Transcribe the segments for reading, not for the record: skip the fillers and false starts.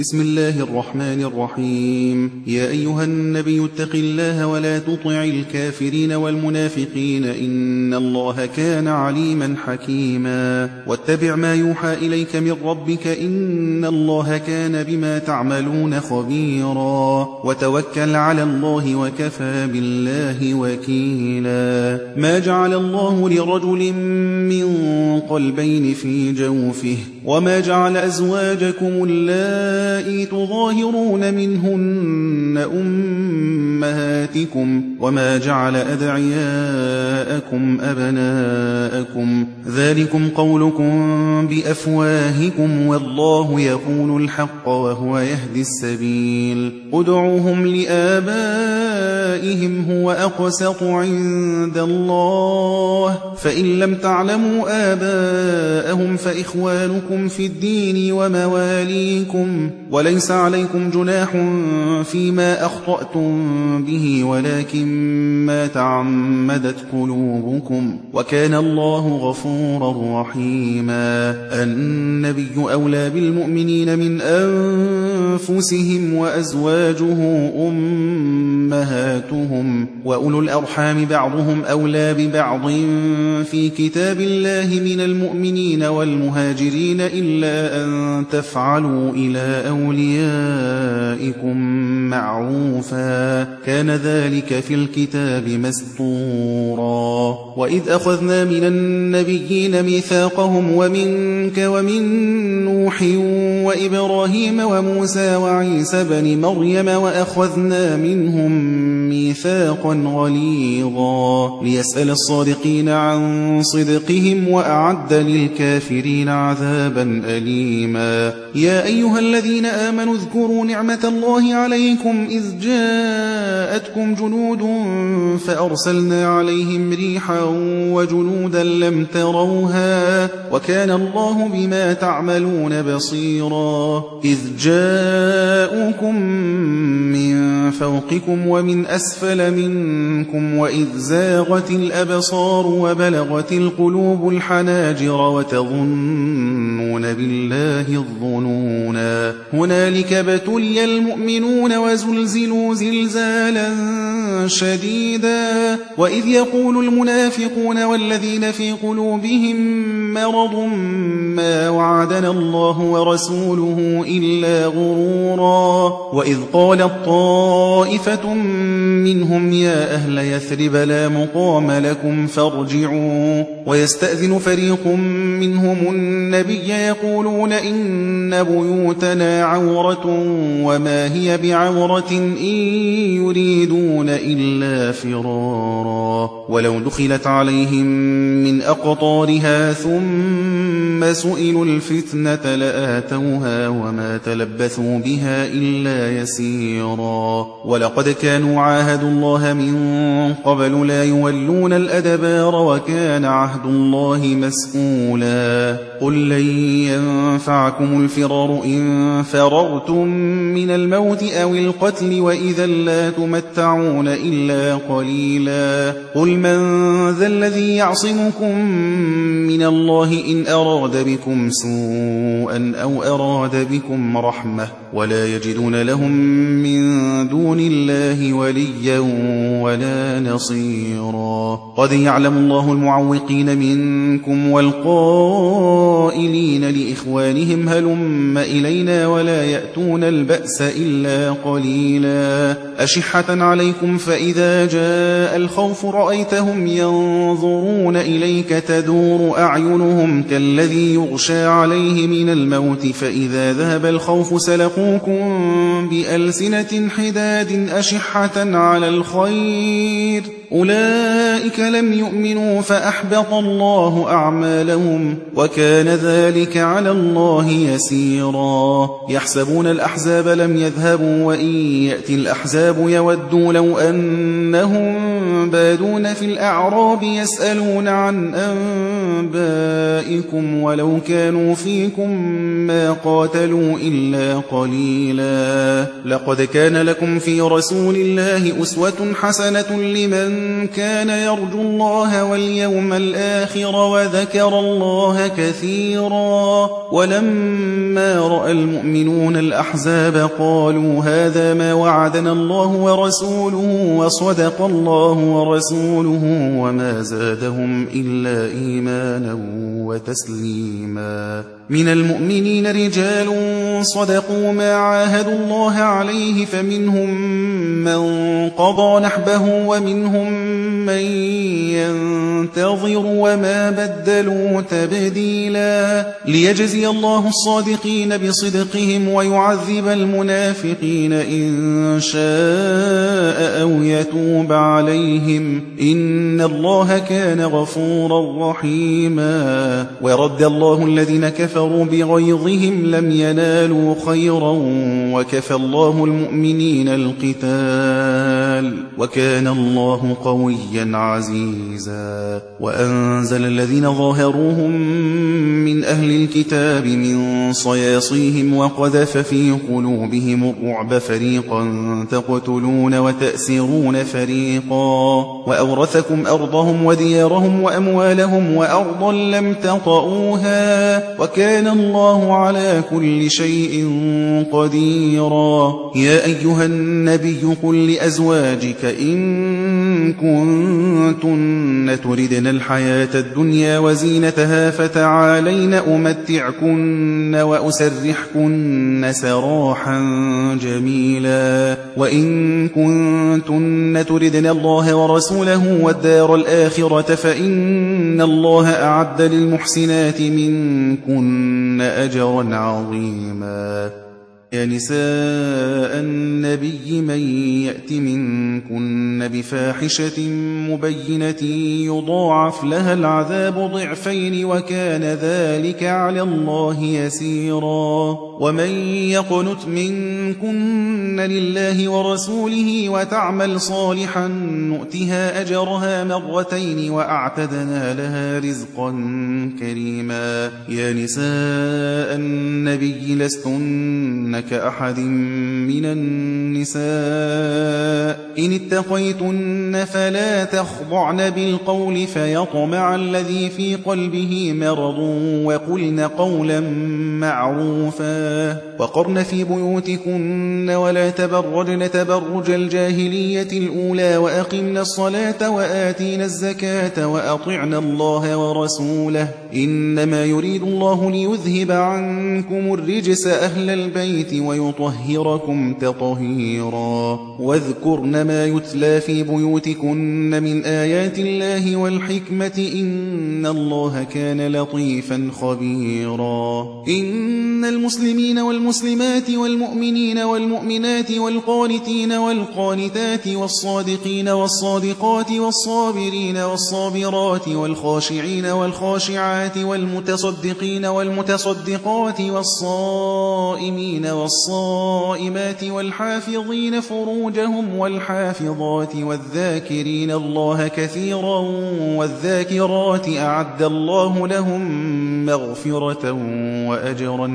بسم الله الرحمن الرحيم. يا أيها النبي اتق الله ولا تطع الكافرين والمنافقين إن الله كان عليما حكيما. واتبع ما يوحى إليك من ربك إن الله كان بما تعملون خبيرا. وتوكل على الله وكفى بالله وكيلا. ما جعل الله لرجل من قلبين في جوفه وما جعل أزواجكم اللائي تظاهرون منهن أمهاتكم وما جعل أدعياءكم أبناءكم ذلكم قولكم بأفواهكم والله يقول الحق وهو يهدي السبيل. ادعوهم لآبائهم هو أقسط عند الله فإن لم تعلموا آباءهم فإخوانكم في الدين ومواليكم وليس عليكم جناح فيما أخطأتم به ولكن ما تعمدت قلوبكم وكان الله غفورا رحيما. النبي أولى بالمؤمنين من أنفسهم وأزواجه أمهاتهم وأولو الأرحام بعضهم أولى ببعض في كتاب الله من المؤمنين والمهاجرين إلا أن تفعلوا إلى أوليائكم معروفا كان ذلك في الكتاب مسطورا. وإذ أخذنا من النبيين ميثاقهم ومنك ومن نوح وإبراهيم وموسى وعيسى بن مريم وأخذنا منهم ميثاقا غليظا ليسأل الصادقين عن صدقهم وأعد للكافرين عذابا أليما. يا أيها الذين آمنوا اذكروا نعمة الله عليكم إذ جاءتكم جنود فأرسلنا عليهم ريحا وجنودا لم تروها وكان الله بما تعملون بصيرا. إذ جاءوكم من فوقكم ومن أسفل منكم وإذ زاغت الأبصار وبلغت القلوب الحناجر وتظنون بالله الظنونا هنالك ابتلي المؤمنون وزلزلوا زلزالا شديدا. وإذ يقول المنافقون والذين في قلوبهم مرض ما وعدنا الله ورسوله إلا غرورا. وإذ قالت طائفة منهم يا أهل يثرب لا مقام لكم فارجعوا ويستأذن فريق منهم النبي يقولون إن بيوتنا عورة وما هي بعورة إن يريدون إلا فرارا. ولو دخلت عليهم من أقطارها ثم سئلوا الفتنة لآتوها وما تلبثوا بها إلا يسيرا. ولقد كانوا عاهدوا الله من قبل لا يولون الأدبار وكان عهد الله مسؤولا. قل لن ينفعكم الفرار إن فررتم من الموت أو القتل وإذا لا تمتعون إلا قليلا. قل من ذا الذي يعصمكم من الله إن أراد بكم سوءا أو أراد بكم رحمة ولا يجدون لهم من دون الله وليا ولا نصيرا. قد يعلم الله المعوقين منكم والقائلين لإخوانهم هلم إلينا ولا يأتون البأس إلا قليلا. أشحة عليكم فإذا جاء الخوف رأيتهم ينظرون إليك تدور أعينهم كالذي يغشى عليه من الموت فإذا ذهب الخوف سلقوكم بألسنة حداد أشحة على الخير أولئك لم يؤمنوا فأحبط الله أعمالهم وكان ذلك على الله يسيرا. يحسبون الأحزاب لم يذهبوا وإن يأتي الأحزاب يودوا لو أنهم بادون في الأعراب يسألون عن أنبائكم ولو كانوا فيكم ما قاتلوا إلا قليلا. لقد كان لكم في رسول الله أسوة حسنة لمن كان يرجو الله واليوم الآخر وذكر الله كثيرا. ولما رأى المؤمنون الأحزاب قالوا هذا ما وعدنا الله ورسوله وصدق الله ورسوله وما زادهم إلا إيمانا وتسليما. من المؤمنين رجال صدقوا ما عاهدوا الله عليه فمنهم من قضى نحبه ومنهم من ينتظر وما بدلوا تبديلا. ليجزي الله الصادقين بصدقهم ويعذب المنافقين إن شاء أو يتوب عليهم إن الله كان غفورا رحيما. ورد الله الذين كفروا بغيظهم لم ينالوا خيرا وكفى الله المؤمنين القتال وكان الله قويا عزيزا. وأنزل الذين ظاهروهم من أهل الكتاب من صياصيهم وقذف في قلوبهم الرعب فريقا تقتلون وتأسرون فريقا وأورثكم أرضهم وديارهم وأموالهم وأرضا لم تطئوها وكان الله على كل شيء قديرا. يا أيها النبي قل لأزواجك إن كنتن تردن الحياة الدنيا وزينتها فتعالين أمتعكن وأسرحكن سراحا جميلا. وإن كنتن تردن الله ورسوله والدار الآخرة فإن الله أعد للمحسنات منكن أجرا عظيما. يا نساء النبي من يأت منكن بفاحشة مبينة يضاعف لها العذاب ضعفين وكان ذلك على الله يسيرا. ومن يقنت منكن لله ورسوله وتعمل صالحا نؤتها أجرها مرتين وأعتدنا لها رزقا كريما. يا نساء النبي لستن كأحد من النساء إن اتقيتن فلا تخضعن بالقول فيطمع الذي في قلبه مرض وقلن قولا معروفا. وقرن في بيوتكن ولا تبرجن تبرج الجاهلية الأولى وأقمن الصلاة وآتين الزكاة وأطعن الله ورسوله إنما يريد الله ليذهب عنكم الرجس أهل البيت ويطهركم تطهيرا. واذكرن ما يتلى في بيوتكن من آيات الله والحكمة إن الله كان لطيفا خبيرا. إن المسلمين والمسلمات والمؤمنين والمؤمنات والقانتين والقانتات والصادقين والصادقات والصابرين والصابرات والخاشعين والخاشعات والمتصدقين والمتصدقات والصائمين والصائمات والحافظين فروجهم والحافظات والذاكرين الله كثيرا والذاكرات أعد الله لهم مغفرة وأجرا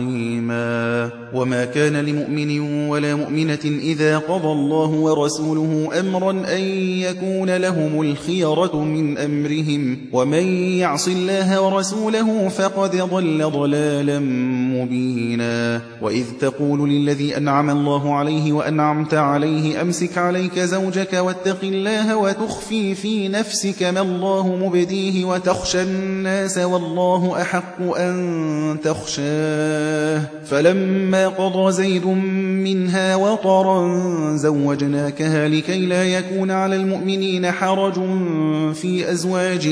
عظيما. وما كان لمؤمن ولا مؤمنة إذا قضى الله ورسوله أمرا أن يكون لهم الخيرة من أمرهم ومن يعص الله ورسوله فقد ضل ضلالا مبينا. وإذ تقول للذي أنعم الله عليه وأنعمت عليه أمسك عليك زوجك واتق الله وتخفي في نفسك ما الله مبديه وتخشى الناس والله أحق أن تخشاه فلما قضى زيد منها وطرا زوجناكها لكي لا يكون على المؤمنين حرج في أزواج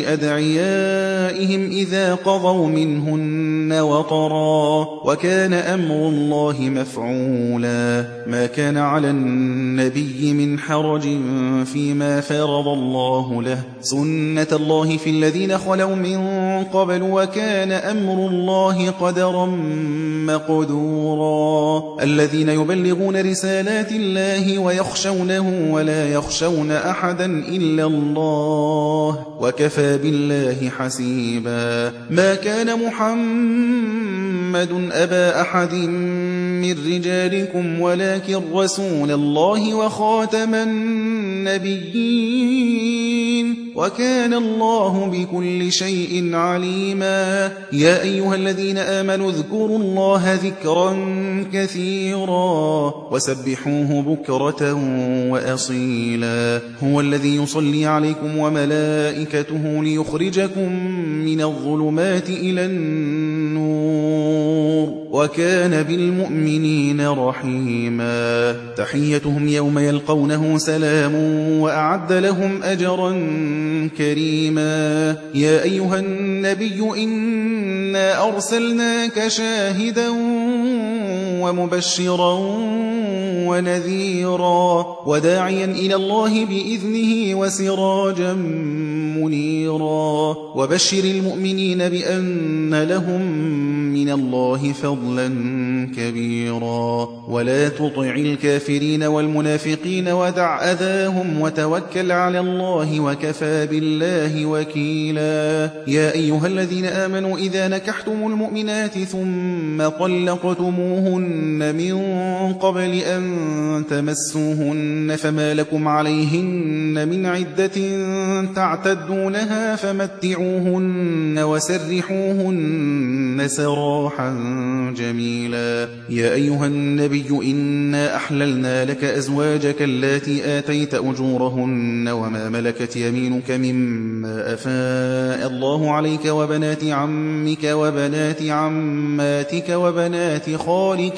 أدعيائهم إذا قضوا منهن وطرا وكان أمر الله مفعولا. ما كان على النبي من حرج فيما فرض الله له سنة الله في الذين خلوا من قبل وكان أمر الله قدرا مقدورا. الذين يبلغون رسالات الله ويخشونه ولا يخشون أحدا إلا الله وكفى بالله حسيبا. ما كان محمد أبا أحد من رجالكم ولكن رسول الله وخاتم النبيين وكان الله بكل شيء عليما يا أيها الذين آمنوا اذكروا الله ذكرا كثيرا وسبحوه بكرة وأصيلا هو الذي يصلي عليكم وملائكته ليخرجكم من الظلمات إلى النور وكان بالمؤمنين رحيما تحيتهم يوم يلقونه سلام وأعد لهم أجرا كريما يا أيها النبي إنا أرسلناك شاهدا ومبشرا ونذيرا وداعيا إلى الله بإذنه وسراجا منيرا وبشر المؤمنين بأن لهم من الله فضلا كبيرا ولا تطع الكافرين والمنافقين ودع أذاهم وتوكل على الله وكفى بالله وكيلا يا أيها الذين آمنوا إذا نكحتم المؤمنات ثم طلقتموهن من قبل أن تمسوهن فما لكم عليهن من عدة تعتدونها فمتعوهن وسرحوهن سراحا جميلا يا أيها النبي إنا أحللنا لك أزواجك اللاتي آتيت أجورهن وما ملكت يمينك مما أفاء الله عليك وبنات عمك وبنات عماتك وبنات خالك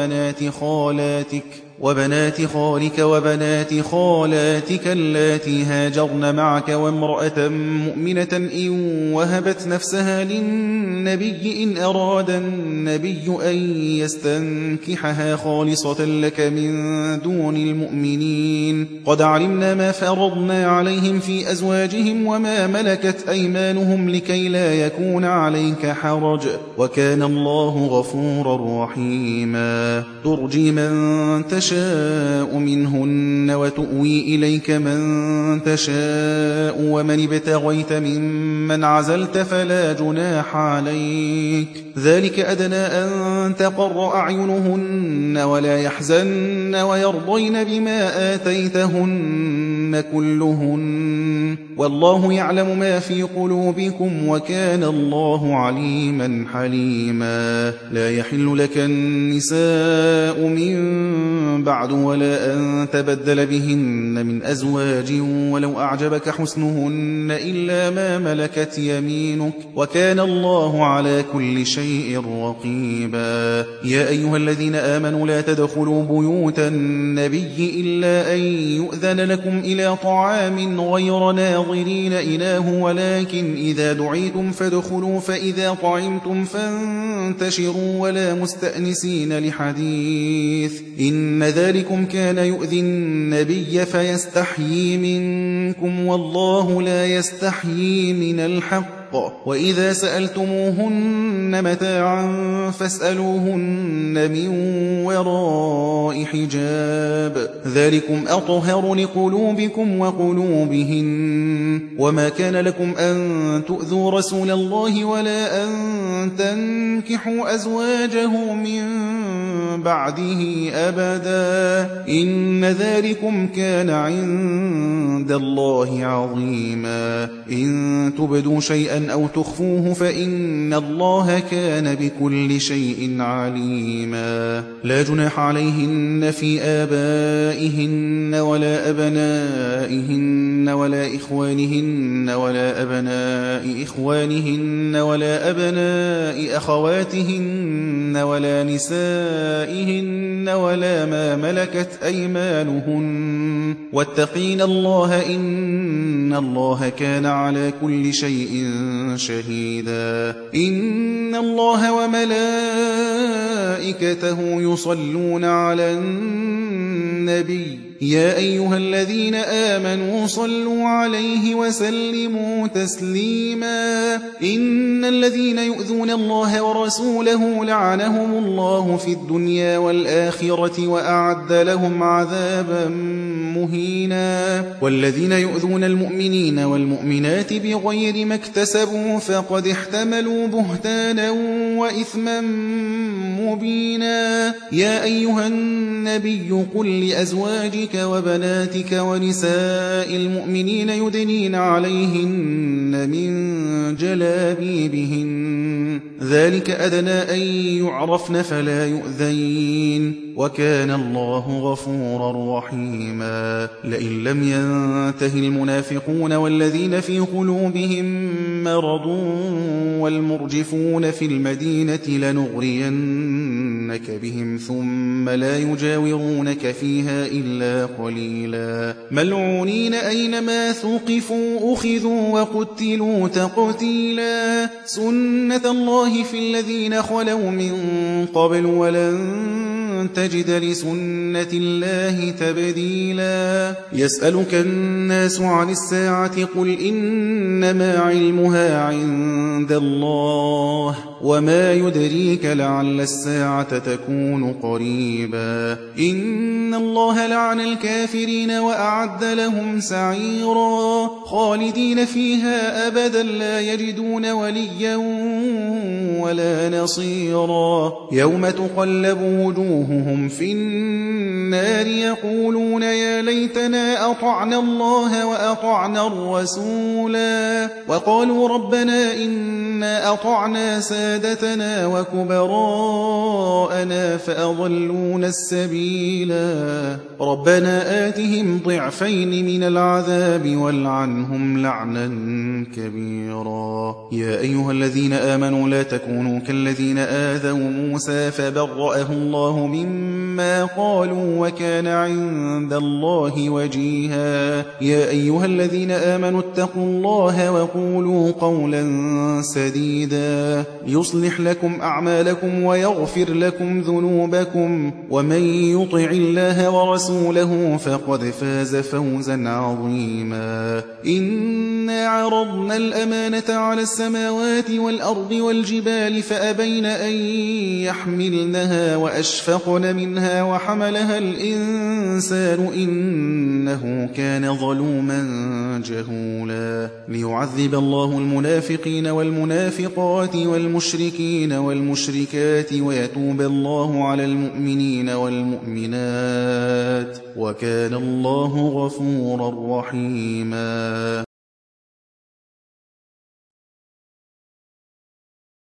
وبنات خالاتك اللاتي هاجرن معك وامرأة مؤمنة إن وهبت نفسها للنبي إن أراد النبي أن يستنكحها خالصة لك من دون المؤمنين قد علمنا ما فرضنا عليهم في أزواجهم وما ملكت أيمانهم لكي لا يكون عليك حرج وكان الله غفورا رحيما ترجي من تشاء منهن وتؤوي إليك من تشاء ومن ابتغيت ممن عزلت فلا جناح عليك ذلك أدنى أن تقر أعينهن ولا يحزن ويرضين بما آتيتهن كلهن والله يعلم ما في قلوبكم وكان الله عليما حليما لا يحل لك النساء من بعد ولا أن تبدل بهن من أزواج ولو أعجبك حسنهن إلا ما ملكت يمينك وكان الله على كل شيء رقيبا يا أيها الذين آمنوا لا تدخلوا بيوت النبي إلا أن يؤذن لكم إلى طعام غير ناظرين إناه ولكن إذا دعيتم فادخلوا فإذا طعمتم فانتشروا ولا مستأنسين لحديث إن ذلكم كان يؤذي النبي فيستحيي منكم والله لا يستحيي من الحق وإذا سألتموهن متاعا فاسألوهن من وراء حجاب ذلكم أطهر لقلوبكم وقلوبهن وما كان لكم أن تؤذوا رسول الله ولا أن تنكحوا أزواجه من بعده أبدا إن ذلكم كان عند الله عظيما إن تبدوا شيئا أو تخفوه فإن الله كان بكل شيء عليما لا جناح عليهن في آبائهن ولا أبنائهن ولا إخوانهن ولا أبناء إخوانهن ولا أبناء أخواتهن ولا نسائهن ولا ما ملكت أيمانهن واتقين الله إن الله كان على كل شيء شهيدا إن الله وملائكته يصلون على النبي النبي يا أيها الذين آمنوا صلوا عليه وسلموا تسليما إن الذين يؤذون الله ورسوله لعنهم الله في الدنيا والآخرة وأعد لهم عذابا مهينا والذين يؤذون المؤمنين والمؤمنات بغير ما اكتسبوا فقد احتملوا بهتانا وإثما مبينا يا أيها النبي قل لأزواجك وبناتك ونساء المؤمنين يدنين عليهن من جلابيبهن ذلك أدنى أن يعرفن فلا يؤذين وكان الله غفورا رحيما لئن لم ينته المنافقون والذين في قلوبهم مرض والمرجفون في المدينة لنغرينك بهم ثم لا يجاورونك فيها إلا قليلا ملعونين أينما ثقفوا أخذوا وقتلوا تقتيلا سنة الله في الذين خلوا من قبل ولن تجد لسنة الله تبديلا يسألك الناس عن الساعة قل إنما علمها عند الله وما يدريك لعل الساعة تكون قريبا إن الله لعن الكافرين وأعد لهم سعيرا خالدين فيها أبدا لا يجدون وليا ولا نصيرا يوم تقلب وجوههم في النار يقولون يا ليتنا أطعنا الله وأطعنا الرسولا وقالوا ربنا إنا أطعنا سادتنا وكبراءنا فأضلونا السبيلا ربنا آتهم ضعفين من العذاب والعنهم لعنا كبيرا يا أيها الذين آمنوا لا تكونوا كالذين آذوا موسى فبرأه الله مما قالوا وكان عند الله وجيها يا أيها الذين آمنوا اتقوا الله وقولوا قولا سديدا يصلح لكم أعمالكم ويغفر لكم ذنوبكم ومن يطع الله ورسوله فقد فاز فوزا عظيما إنا عرضنا الأمانة على السماوات والأرض والجبال فأبين أن يحملنها وأشفقن منها وحملها الإنسان إنه كان ظلوما جهولا ليعذب الله المنافقين والمنافقات والمشركين والمشركات ويتوب الله على المؤمنين والمؤمنات وكان الله غفورا رحيما